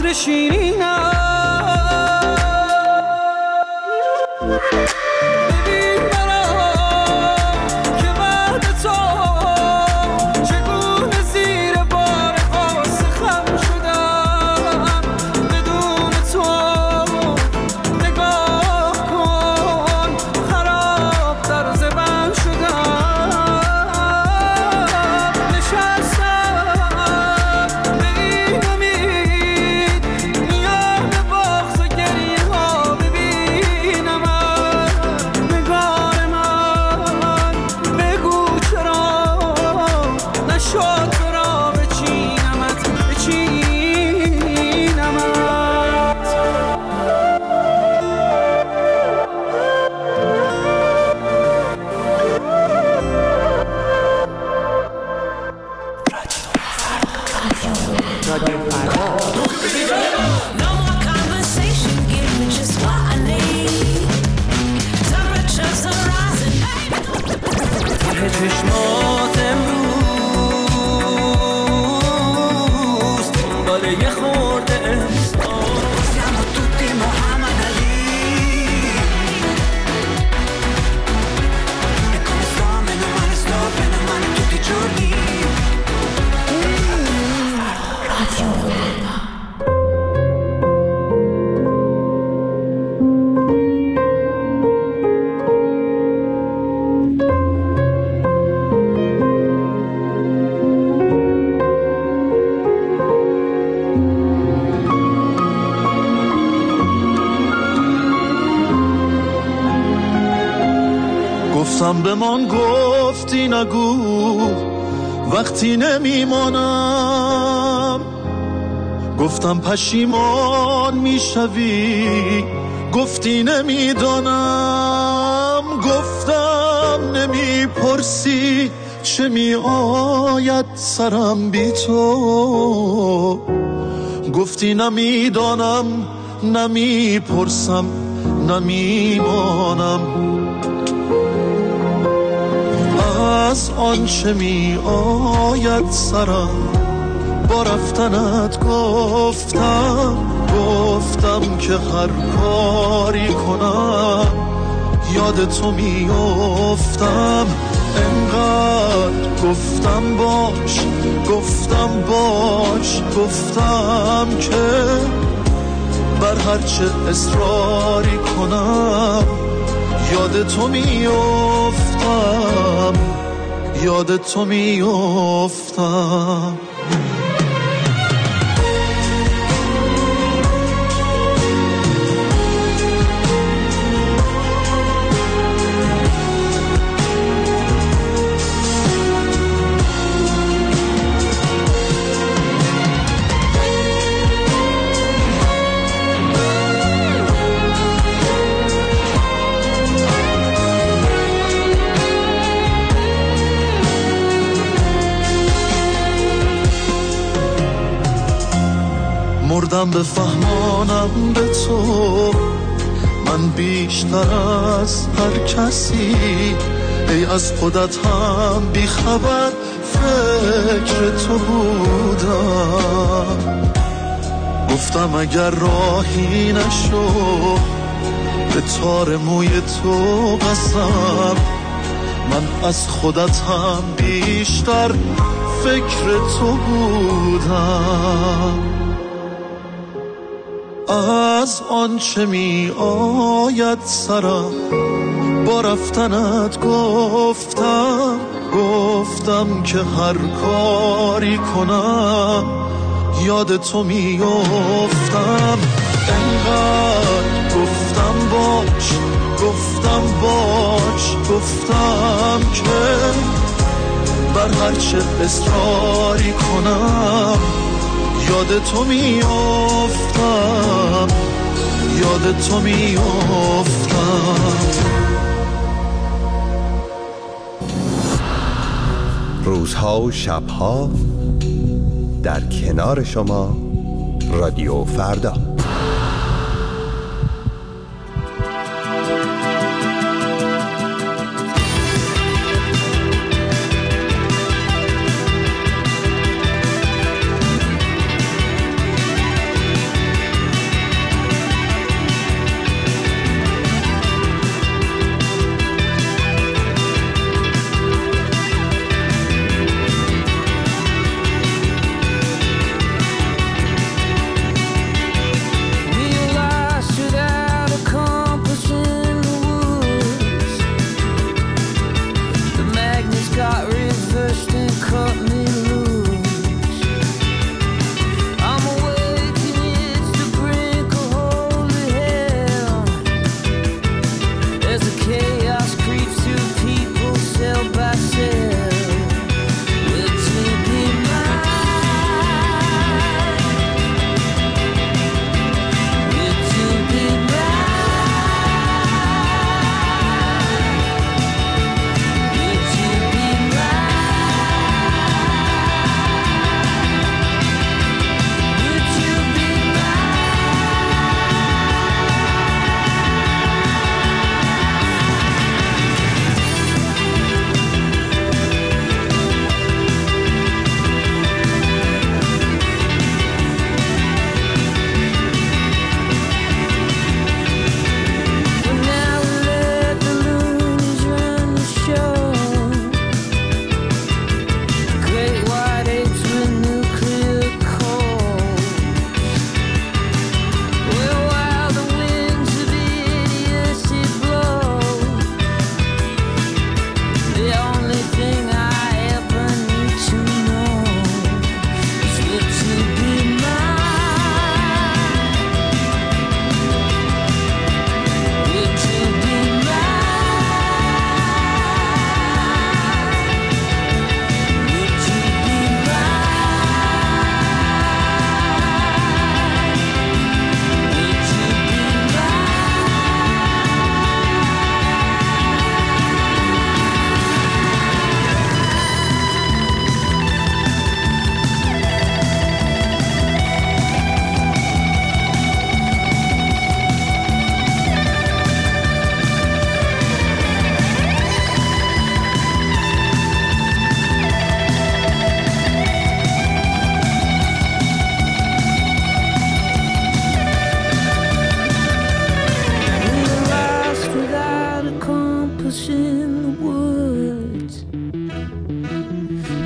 عطر شیرینم. ببین مرا که بعد تو چگونه زیر بار قاس خم شدم. بدون تو نگاه کن خراب در زبان شدم. نشستم به این امید میان بغض و گریه ها ببینم نگار من. بگو چرا نشد تو را بچینمت No more conversation, give me just what I need. Temperatures are rising. ته چشمات امروز دنبال یه خورده احساس. Siamo tutti Muhammad Ali. E come sto, meno male tutti i giorni. گفتم به من گفتی نگو وقتی نمیمانم. گفتم پشیمان میشوی گفتی نمیدانم. گفتم نمیپرسی چه میآید سرم بی تو. گفتی نمیدانم نمیپرسم نمیمانم. از آنچه می آید سرم با رفتنت گفتم که هر کاری کنم یاد تو می افتم. انقدر گفتم باش گفتم که بر هرچه اصراری کنم یاد تو می افتم مردم به فهمانم به تو من بیشتر از هر کسی. ای از خودت هم بی خبر فکر تو بودم. گفتم اگر راهی نشو به تار موی تو قسم. من از خودت هم بیشتر فکر تو بودم. از آنچه می آید سرم با رفتنت گفتم که هر کاری کنم یاد تو می افتم. انقدر گفتم که بر هرچه اصراری کنم یاد تو می افتم. روزها و شبها در کنار شما رادیو فردا.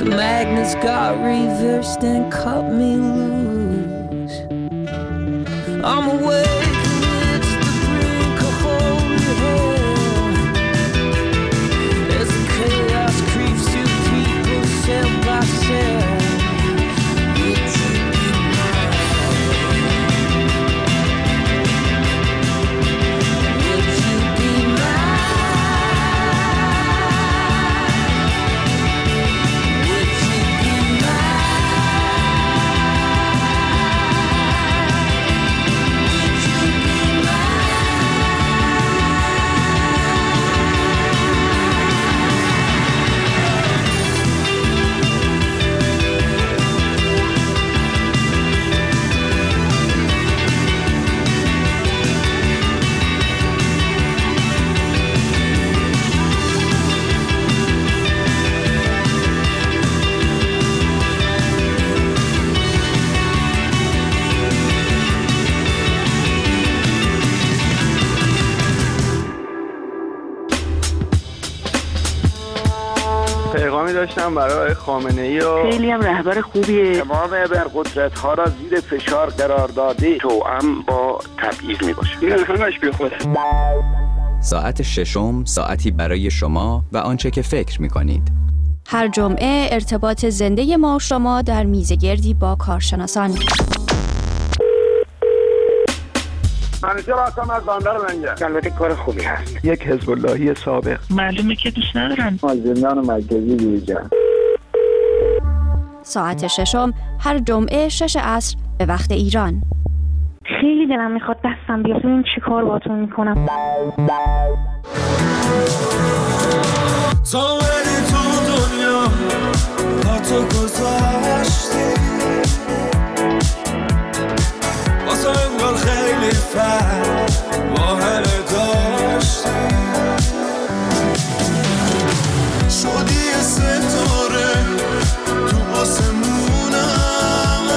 The magnets got reversed and cut me loose. I'm awake and it's the brink of holy hell. As the chaos creeps to people cell by cell. پیغامی داشتم برای خامنه‌ای و خیلی هم رهبر خوبیه. تمام ابرقدرت‌ها را زیر فشار قرار داده توأم با تبعیض میباشه. این همش بیخوده. ساعت ششم ساعتی برای شما و آنچه که فکر می‌کنید. هر جمعه ارتباط زنده ما و شما در میزگردی با کارشناسان. منیجر هستم از بندر منگه. البته کار خوبی هست. یک حزب اللهی سابق. معلومه که دوست ندارن. زندان مرکزی بیرجن. ساعت ششم هر جمعه 6 عصر به وقت ایران. خیلی دلم میخواد دستم بیاد ببین چی کار باهاتون میکنم. تا بری تو دنیا با تو گذاشتی واسه انگار خیلی فرق با همه داشتی شدی یه ستاره تو آسمونم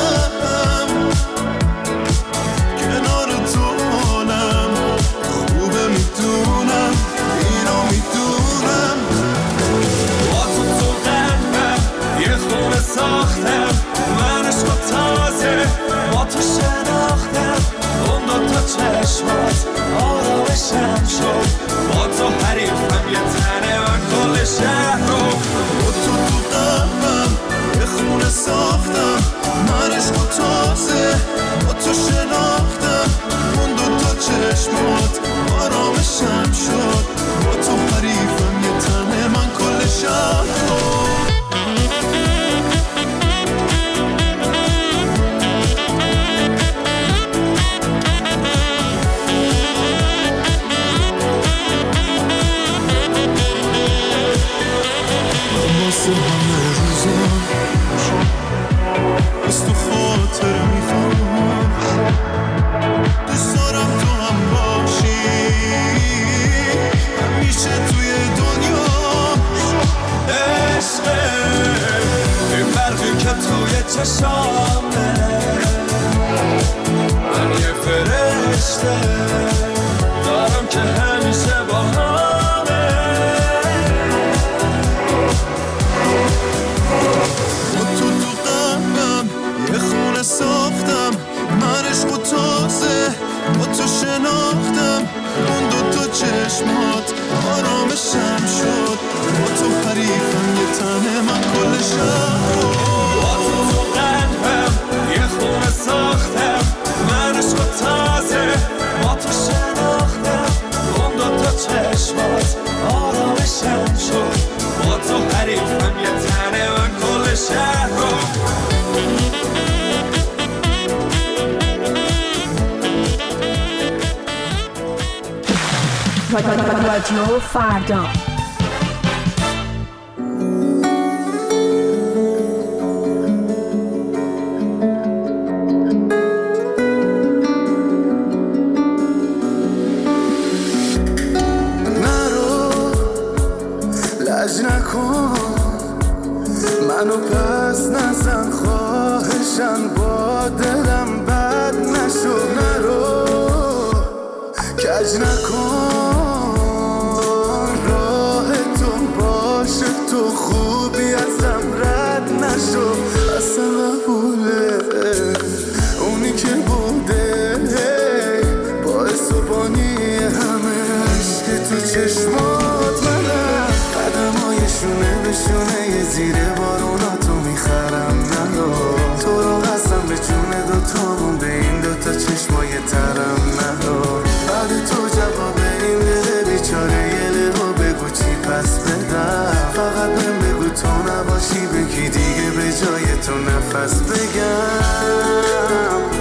کنار تو حالم خوبه میدونم اینو میدونم با تو قلبم یه خونه ساختم من عشق تازه با تو شناختم اون دوتا چشمات آرامشم شد با تو حریفم یه تنه من کل شهر رو با تو قلبم یه خونه ساختم من عشق تازه با تو شناختم اون دوتا چشمات آرامشم شد با تو حریفم یه تنه من کل شهر رو واسه همه روزان از تو خاطر میخوام دوست دارم تو هم باشی همیشه توی دنیا عشقه این برقی که توی چشامه من یه فرشته دارم که همیشه با همه تو قلبم یه خونه ساختم من عشق و تازه با تو شناختم اون دوتا چشمات آرامشم شد با تو حریفم یه تنه من کل شهر با تو قلبم یه خونه ساختم من عشق و تازه با تو شناختم اون دوتا چشمات آرامشم شد با تو حریفم یه تنه من کل شهر رو رادیو فردا. لج نکن منو پس نزن خواهشم با دلم بد نشو نرو کج نکن راه تو باشه تو خوبی ازم رد نباشی بگی دیگه به جای تو نفس بگم.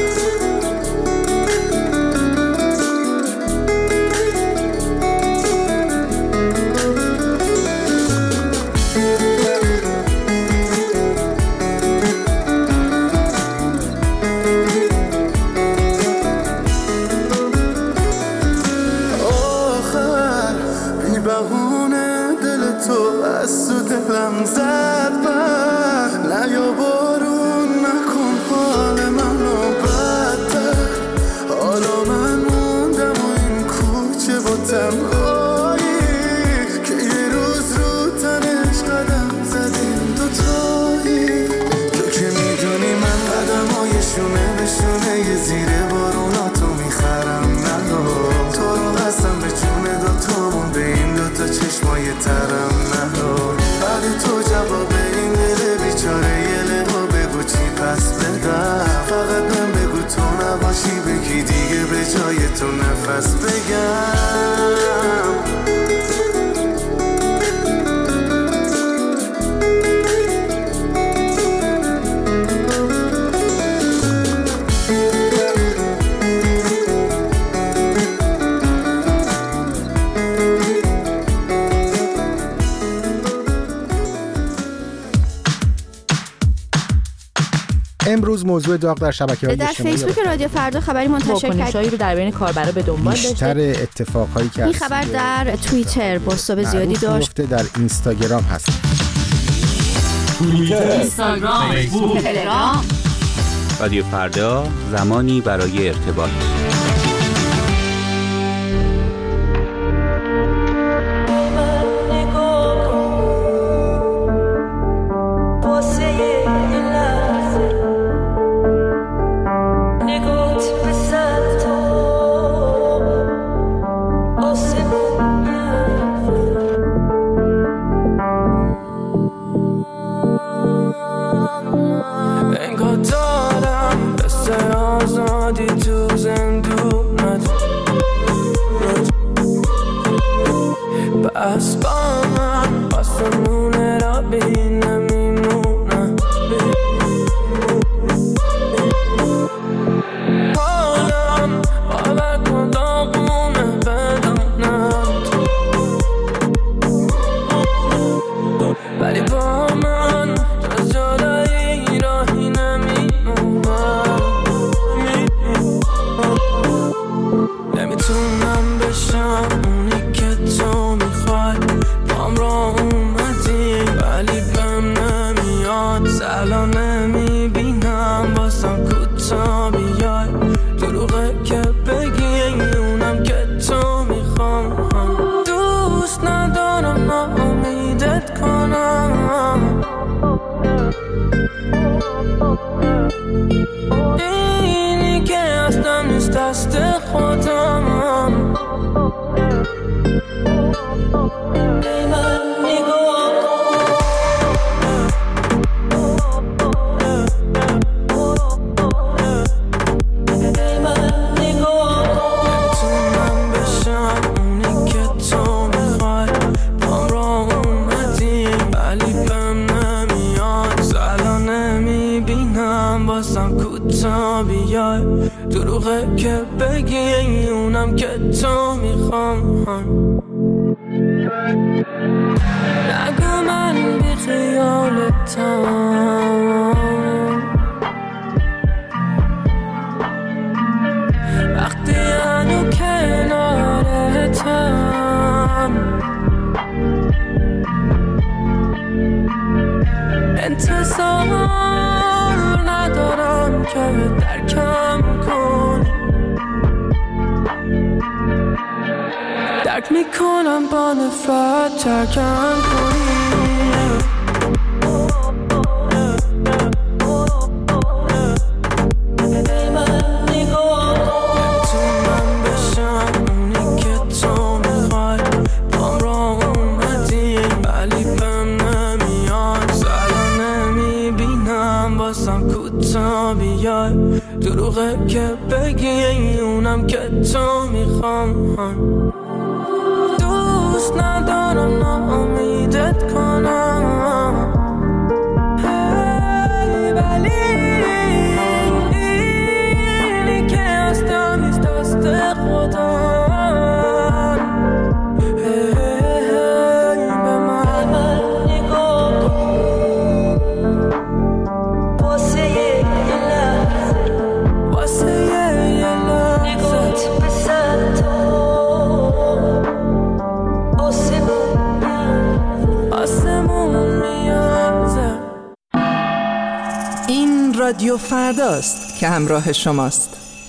دلم زد بر نیا بارون نکن حال منو بدتر. حالا من موندم و این کوچه با تنهایی که یه روز رو تنش قدم زدیم دوتایی. تو که میدونی من قدمای شونه به شونه یه زیر باروناتو میخرم. نگو تو رو قسم به جون دوتامون به این دوتا چشمای ترم. تو جواب این دل بیچاره یه لحا بگو چی پس بدم. فقط من بگو تو نباشی بگی دیگه به جای تو نفس بگم. امروز موضوع داغ در شبکه‌های اجتماعی در فیسبوک رادیو فردا خبری منتشر واکنش‌هایی رو در بین کاربرا به دنبال داشته. بیشتر اتفاقایی که این خبر در توییتر بازتاب زیادی داشت. در اینستاگرام هست. توییتر، اینستاگرام، فیسبوک، تلگرام. رادیو فردا، زمانی برای ارتباط. دروغه که بگی اونم که تو میخوام. نگو من بی خیالتم وقتی هنو کنارتم. انتظار ندارم که درکم کنی. درک میکنم با نفرت ترکم کنی. دروغه که بگی اونم که تو میخوام. دوست ندارم ناامیدت کنم. این رادیو فرداست که همراه شماست.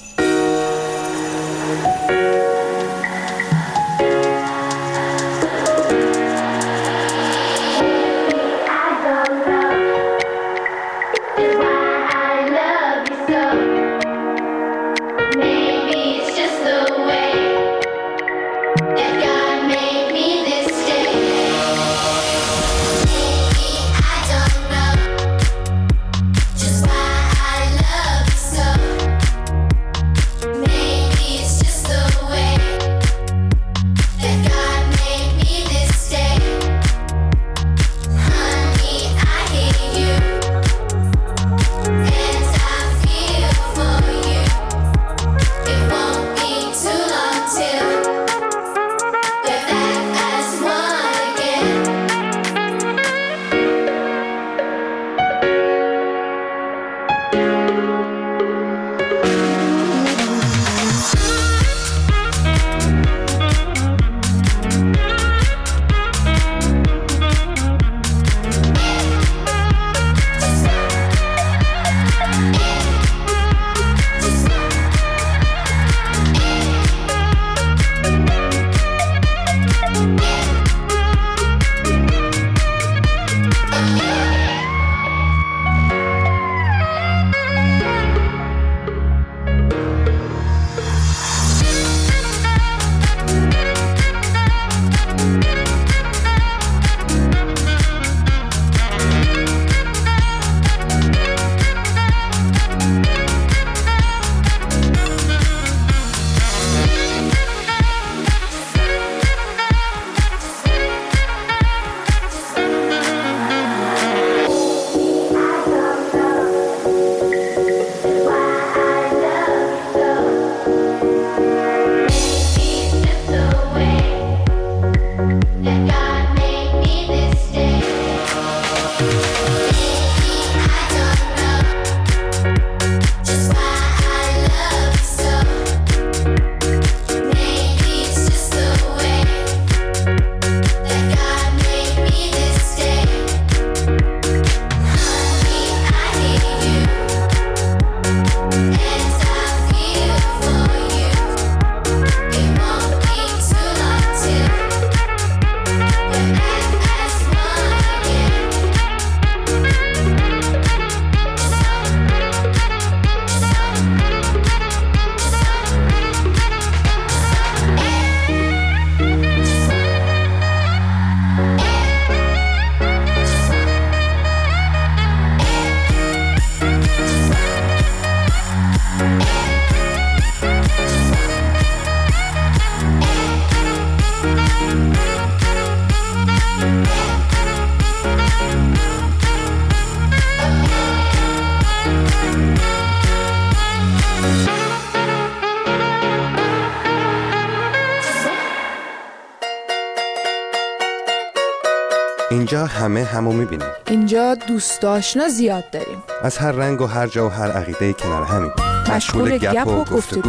اینجا همه همو میبینیم. اینجا دوست آشنا زیاد داریم. از هر رنگ و هر جا و هر عقیده کنار همیم. مشغول گپ و گفتگو.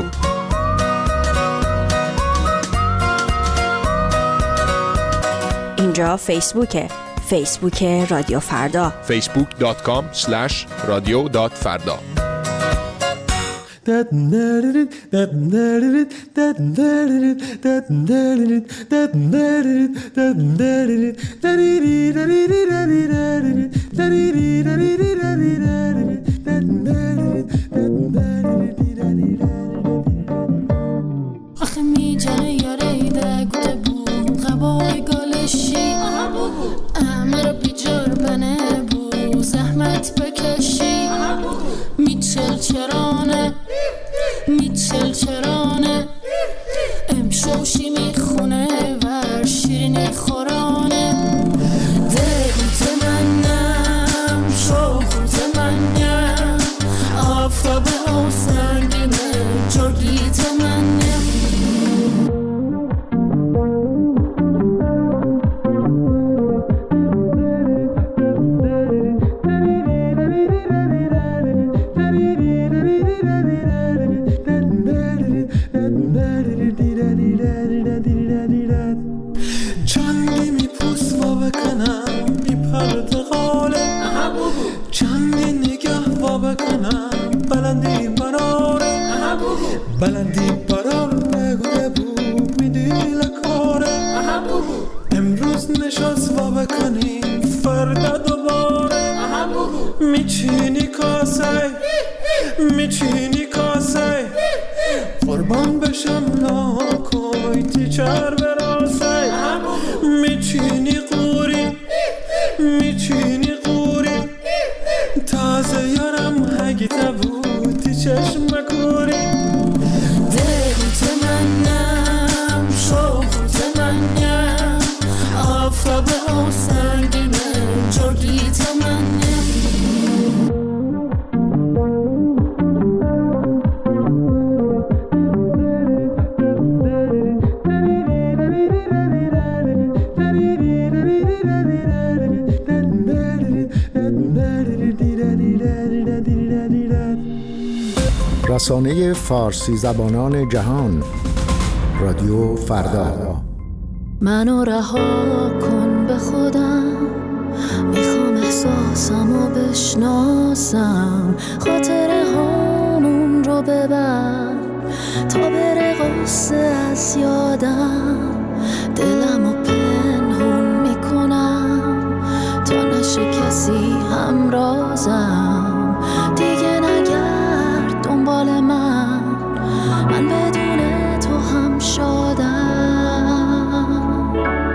اینجا فیسبوکه. فیسبوک رادیو فردا. facebook.com/radio.farda. آخه میجنه یاره گوته بود غبای گالشی امر بیجار بنه بود زحمت بکشی میچل چرانه امشوشی میخونه ور شیرینی خورانه دلت منم شوخت منم آفتاب و سنگینه جوگیت منم چندی میپوس و بکنم میپرد غاله چندی نگه و بکنم بلندی براره بلندی براره بگو بو میدی لکاره امروز نشست و بکنیم فردا دوباره میچینی کاسه قربان بشم لاکوی تیچر براسه میچینی قوری تازه یارم هگی تبودی چشم کوری دل تمنم شوق تمنم آفتاب او سنگینه جرگی تمنم رسانه فارسی زبانان جهان رادیو فردا. منو رها کن به خودم، میخوام احساسمو بشناسم، خاطره هامون رو ببر تا بره غصه از یادم، دلمو پنهون میکنم تا نشه کسی همرازم، دیگه نگرد دنبال من بدون تو هم شادم،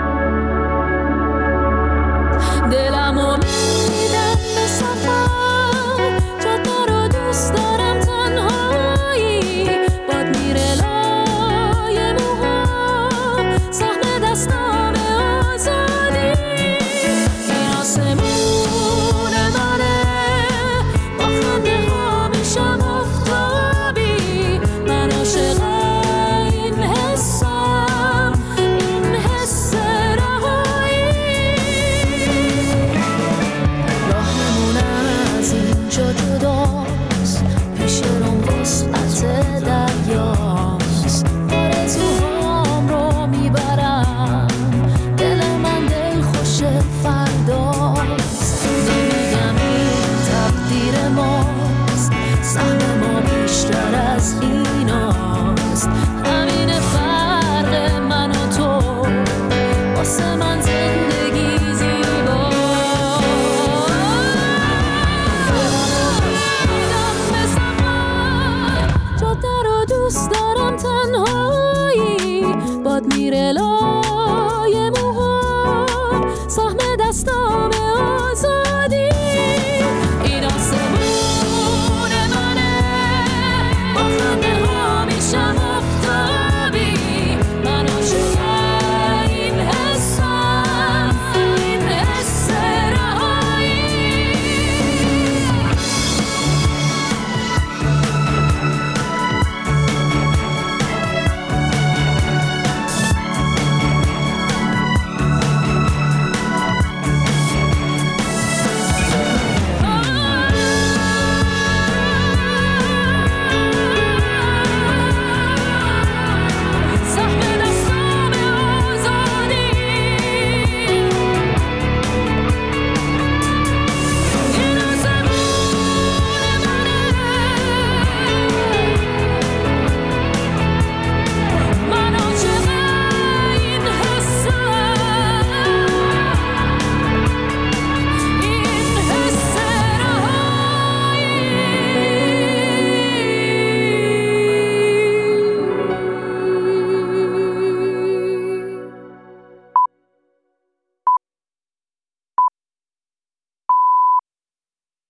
دلمو میدم به سفر، جاده رو دوست دارم تنهایی، باد میره لای موهام، سهم دستام آزادی، این آسمون منه، با خنده ها میشم آفتابی، من عاشق این حسم، این حس رهایی، راهمون از اینجا جداست، پیش روم وسعت دریاست، آرزوهام رو میبرم، دل من دل خوش فرداست، نمیگم این تقدیر ماست، سهم ما بیشتر از ایناست، همین فرق من و تو، واسه من زندگی زیباست، میدم به سفر، جاده رو دوست دارم تنهایی، باد میره